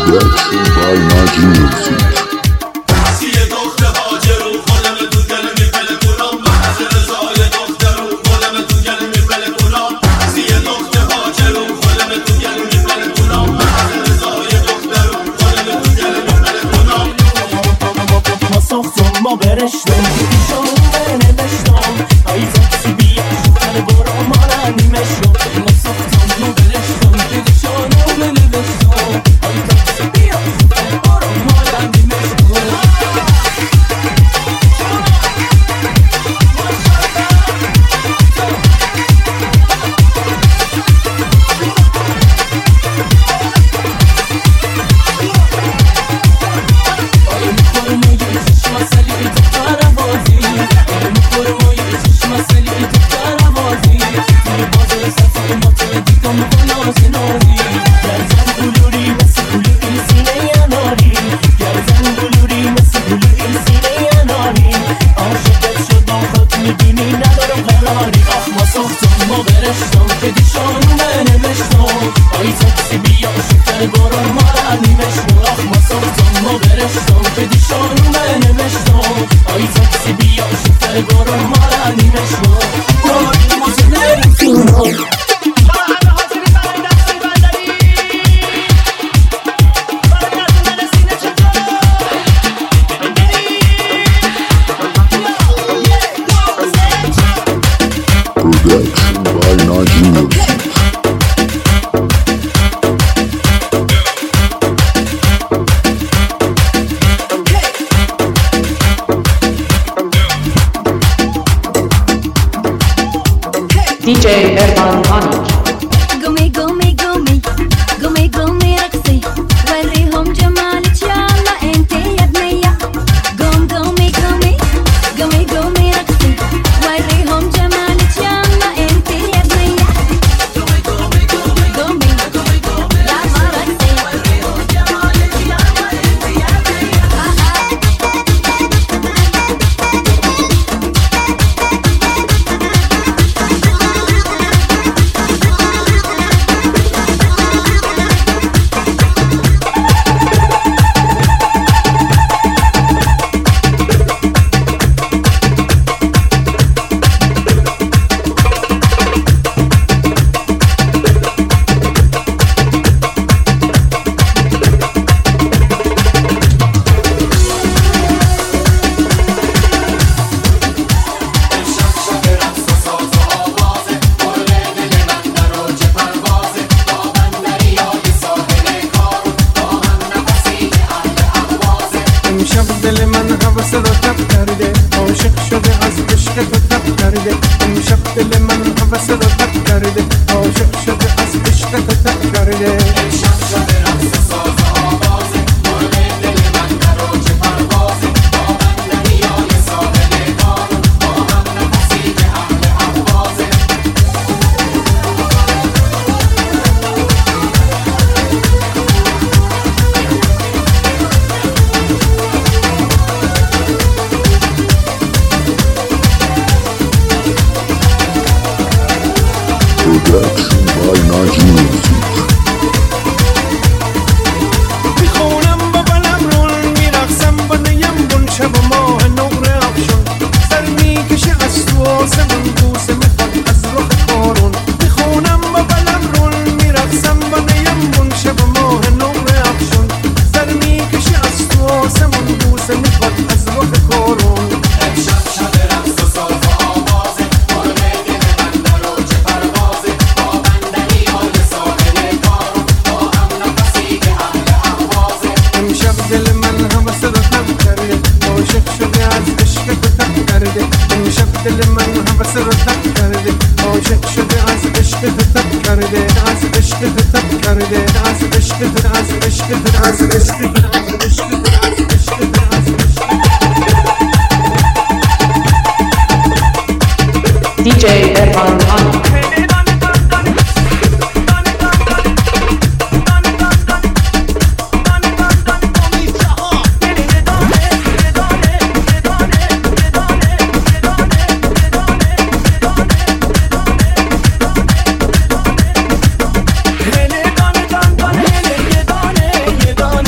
DJ Erman Hanic. قومي قومي قومي قومي قومي رقصي وريهم جمالك يلا انتي يا بنية قوم قومي قومي قومي قومي رقصي وريهم جمالك يلا انتي يا بنية قومي قومي قومي قومي قومي قومي يلا رقصي وريهم جمالك يلا انتي يا بنية دل من حوث رو تب کرده عاشق شده از عشق تو تب کرده امشب دل من حوث رو تب کرده عاشق شده از عشق تو تب کرده امشب شده رقص ساز آوازه مرغ دل من در اوج پروازه با من دریای ساحل کارون با هم نفسی که اهل اهوازه Production by Nagi Music. میخونم با بلم رول میرقصم با نیمبون شب و ماه نور افشون سر میکشه از تو آسمون بوسه میخواد از رخ کارون میخونم با بلم رول میرقصم با نیمبون شب و ماه نور افشون سر میکشه از تو آسمون بوسه میخواد از رخ کارون امشب شب رقص و ساز و آوازه مرغ دل من در اوج پروازه با من دریای ساحل کارون با هم نفسی که اهل اهوازه امشب دل من حوث رو تب کرده عاشق شده از عشق تو تب کرده امشب دل من حوث رو تب کرده عاشق شده از عشق تو تب کرده از عشق تو تب کرده از عشق تو از عشق تو از عشق تو از عشق تو از عشق تو از عشق DJ Erman Hanic. hele dane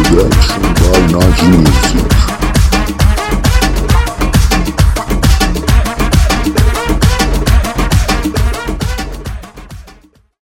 Production by Najee.